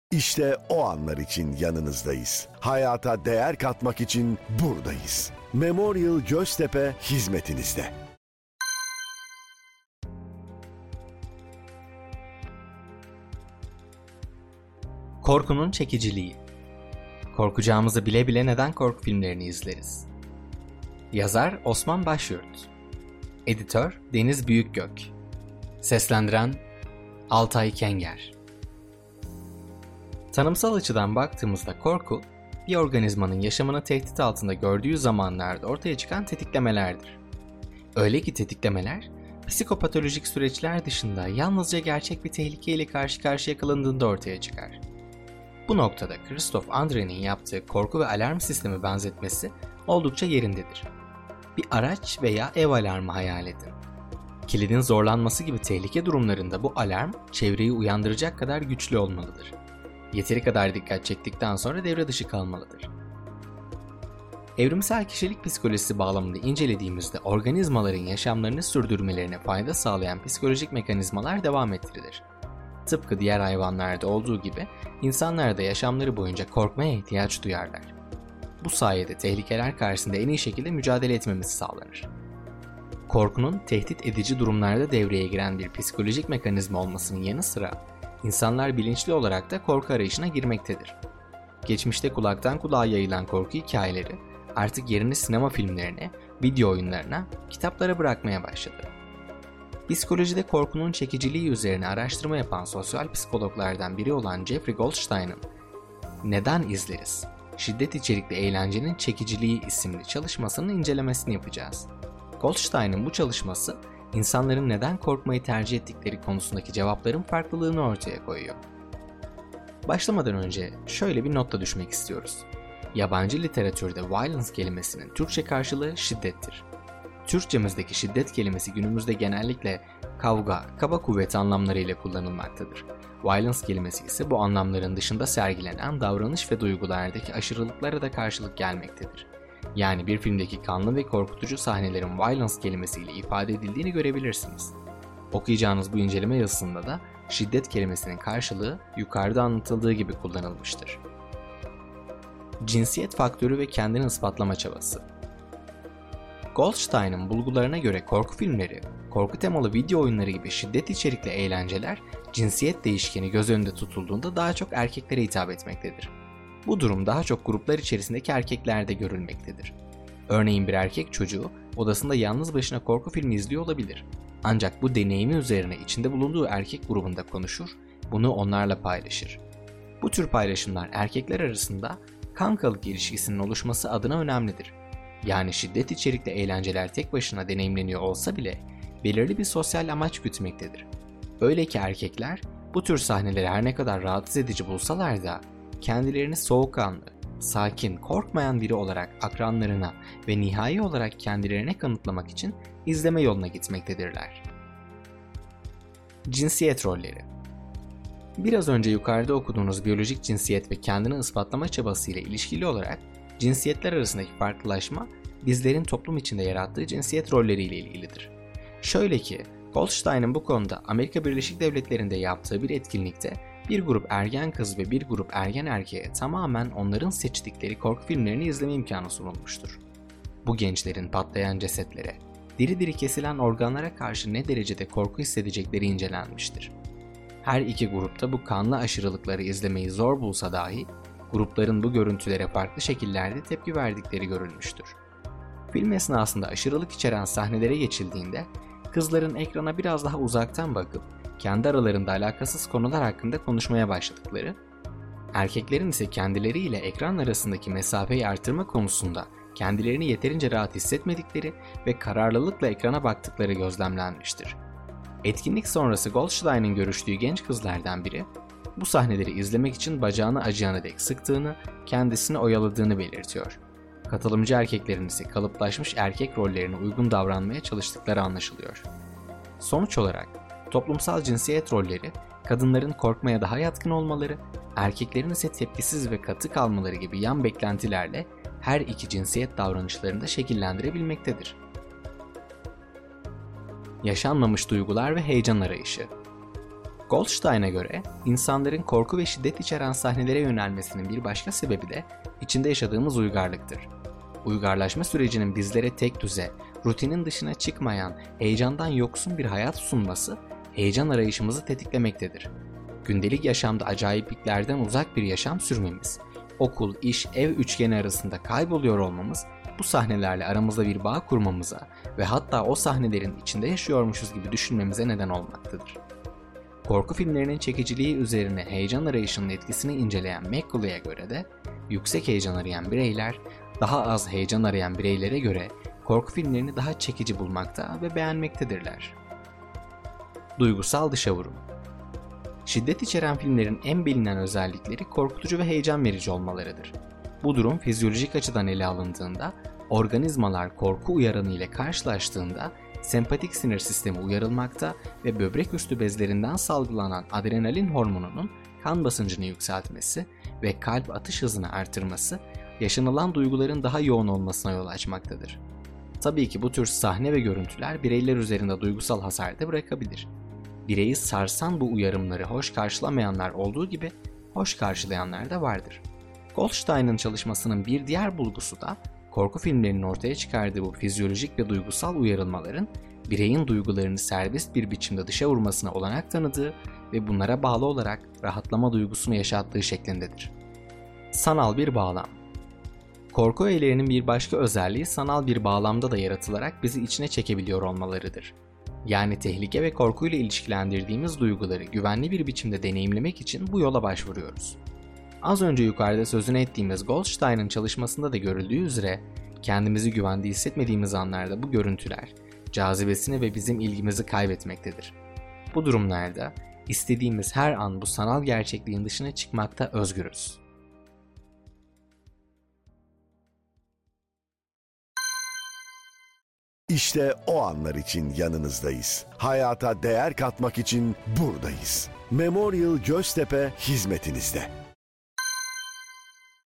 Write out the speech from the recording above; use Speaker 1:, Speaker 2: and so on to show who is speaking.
Speaker 1: İşte o anlar için yanınızdayız. Hayata değer katmak için buradayız. Memorial Göztepe hizmetinizde.
Speaker 2: Korkunun çekiciliği. Korkacağımızı bile bile neden korku filmlerini izleriz? Yazar Osman Başyurt. Editör Deniz Büyükgök. Seslendiren Altay Kenger. Tanımsal açıdan baktığımızda korku, bir organizmanın yaşamını tehdit altında gördüğü zamanlarda ortaya çıkan tetiklemelerdir. Öyle ki tetiklemeler, psikopatolojik süreçler dışında yalnızca gerçek bir tehlikeyle karşı karşıya kalındığında ortaya çıkar. Bu noktada Christophe André'nin yaptığı korku ve alarm sistemi benzetmesi oldukça yerindedir. Bir araç veya ev alarmı hayal edin. Kilidin zorlanması gibi tehlike durumlarında bu alarm çevreyi uyandıracak kadar güçlü olmalıdır. Yeteri kadar dikkat çektikten sonra devre dışı kalmalıdır. Evrimsel kişilik psikolojisi bağlamında incelediğimizde organizmaların yaşamlarını sürdürmelerine fayda sağlayan psikolojik mekanizmalar devam ettirilir. Tıpkı diğer hayvanlarda olduğu gibi insanlar da yaşamları boyunca korkmaya ihtiyaç duyarlar. Bu sayede tehlikeler karşısında en iyi şekilde mücadele etmemiz sağlanır. Korkunun tehdit edici durumlarda devreye giren bir psikolojik mekanizma olmasının yanı sıra İnsanlar bilinçli olarak da korku arayışına girmektedir. Geçmişte kulaktan kulağa yayılan korku hikayeleri artık yerini sinema filmlerine, video oyunlarına, kitaplara bırakmaya başladı. Psikolojide korkunun çekiciliği üzerine araştırma yapan sosyal psikologlardan biri olan Jeffrey Goldstein'ın "Neden izleriz? Şiddet içerikli eğlencenin çekiciliği" isimli çalışmasının incelemesini yapacağız. Goldstein'ın bu çalışması, İnsanların neden korkmayı tercih ettikleri konusundaki cevapların farklılığını ortaya koyuyor. Başlamadan önce şöyle bir notla düşmek istiyoruz. Yabancı literatürde violence kelimesinin Türkçe karşılığı şiddettir. Türkçemizdeki şiddet kelimesi günümüzde genellikle kavga, kaba kuvvet anlamlarıyla kullanılmaktadır. Violence kelimesi ise bu anlamların dışında sergilenen davranış ve duygulardaki aşırılıklara da karşılık gelmektedir. Yani bir filmdeki kanlı ve korkutucu sahnelerin violence kelimesiyle ifade edildiğini görebilirsiniz. Okuyacağınız bu inceleme yazısında da şiddet kelimesinin karşılığı yukarıda anlatıldığı gibi kullanılmıştır. Cinsiyet faktörü ve kendini ispatlama çabası. Goldstein'ın bulgularına göre korku filmleri, korku temalı video oyunları gibi şiddet içerikli eğlenceler cinsiyet değişkeni göz önünde tutulduğunda daha çok erkeklere hitap etmektedir. Bu durum daha çok gruplar içerisindeki erkeklerde görülmektedir. Örneğin bir erkek çocuğu odasında yalnız başına korku filmi izliyor olabilir. Ancak bu deneyimi üzerine içinde bulunduğu erkek grubunda konuşur, bunu onlarla paylaşır. Bu tür paylaşımlar erkekler arasında kankalık ilişkisinin oluşması adına önemlidir. Yani şiddet içerikli eğlenceler tek başına deneyimleniyor olsa bile belirli bir sosyal amaç gütmektedir. Öyle ki erkekler bu tür sahneleri her ne kadar rahatsız edici bulsalar da kendilerini soğukkanlı, sakin, korkmayan biri olarak akranlarına ve nihai olarak kendilerine kanıtlamak için izleme yoluna gitmektedirler. Cinsiyet rolleri. Biraz önce yukarıda okuduğunuz biyolojik cinsiyet ve kendini ispatlama çabası ile ilişkili olarak cinsiyetler arasındaki farklılaşma bizlerin toplum içinde yarattığı cinsiyet rolleri ile ilgilidir. Şöyle ki, Goldstein'ın bu konuda Amerika Birleşik Devletleri'nde yaptığı bir etkinlikte bir grup ergen kız ve bir grup ergen erkeğe tamamen onların seçtikleri korku filmlerini izleme imkanı sunulmuştur. Bu gençlerin patlayan cesetlere, diri diri kesilen organlara karşı ne derecede korku hissedecekleri incelenmiştir. Her iki grupta bu kanlı aşırılıkları izlemeyi zor bulsa dahi, grupların bu görüntülere farklı şekillerde tepki verdikleri görülmüştür. Film esnasında aşırılık içeren sahnelere geçildiğinde, kızların ekrana biraz daha uzaktan bakıp kendi aralarında alakasız konular hakkında konuşmaya başladıkları, erkeklerin ise kendileriyle ekran arasındaki mesafeyi artırma konusunda kendilerini yeterince rahat hissetmedikleri ve kararlılıkla ekrana baktıkları gözlemlenmiştir. Etkinlik sonrası Goldstein'ın görüştüğü genç kızlardan biri, bu sahneleri izlemek için bacağını acıyana dek sıktığını, kendisini oyaladığını belirtiyor. Katılımcı erkeklerin ise kalıplaşmış erkek rollerine uygun davranmaya çalıştıkları anlaşılıyor. Sonuç olarak toplumsal cinsiyet rolleri, kadınların korkmaya daha yatkın olmaları, erkeklerin ise tepkisiz ve katı kalmaları gibi yan beklentilerle her iki cinsiyet davranışlarını da şekillendirebilmektedir. Yaşanmamış duygular ve heyecan arayışı. Goldstein'a göre insanların korku ve şiddet içeren sahnelere yönelmesinin bir başka sebebi de içinde yaşadığımız uygarlıktır. Uygarlaşma sürecinin bizlere tek düze, rutinin dışına çıkmayan, heyecandan yoksun bir hayat sunması, heyecan arayışımızı tetiklemektedir. Gündelik yaşamda acayipliklerden uzak bir yaşam sürmemiz, okul, iş, ev üçgeni arasında kayboluyor olmamız, bu sahnelerle aramızda bir bağ kurmamıza ve hatta o sahnelerin içinde yaşıyormuşuz gibi düşünmemize neden olmaktadır. Korku filmlerinin çekiciliği üzerine heyecan arayışının etkisini inceleyen McCulley'e göre de, yüksek heyecan arayan bireyler, daha az heyecan arayan bireylere göre korku filmlerini daha çekici bulmakta ve beğenmektedirler. Duygusal dışa vurum. Şiddet içeren filmlerin en bilinen özellikleri korkutucu ve heyecan verici olmalarıdır. Bu durum fizyolojik açıdan ele alındığında, organizmalar korku uyaranı ile karşılaştığında sempatik sinir sistemi uyarılmakta ve böbrek üstü bezlerinden salgılanan adrenalin hormonunun kan basıncını yükseltmesi ve kalp atış hızını artırması, yaşanılan duyguların daha yoğun olmasına yol açmaktadır. Tabii ki bu tür sahne ve görüntüler bireyler üzerinde duygusal hasar da bırakabilir. Bireyi sarsan bu uyarımları hoş karşılamayanlar olduğu gibi hoş karşılayanlar da vardır. Goldstein'ın çalışmasının bir diğer bulgusu da korku filmlerinin ortaya çıkardığı bu fizyolojik ve duygusal uyarılmaların bireyin duygularını serbest bir biçimde dışa vurmasına olanak tanıdığı ve bunlara bağlı olarak rahatlama duygusunu yaşattığı şeklindedir. Sanal bir bağlam. Korku öğelerinin bir başka özelliği sanal bir bağlamda da yaratılarak bizi içine çekebiliyor olmalarıdır. Yani tehlike ve korkuyla ilişkilendirdiğimiz duyguları güvenli bir biçimde deneyimlemek için bu yola başvuruyoruz. Az önce yukarıda sözünü ettiğimiz Goldstein'ın çalışmasında da görüldüğü üzere kendimizi güvende hissetmediğimiz anlarda bu görüntüler cazibesini ve bizim ilgimizi kaybetmektedir. Bu durumlarda istediğimiz her an bu sanal gerçekliğin dışına çıkmakta özgürüz.
Speaker 1: İşte o anlar için yanınızdayız. Hayata değer katmak için buradayız. Memorial Göztepe hizmetinizde.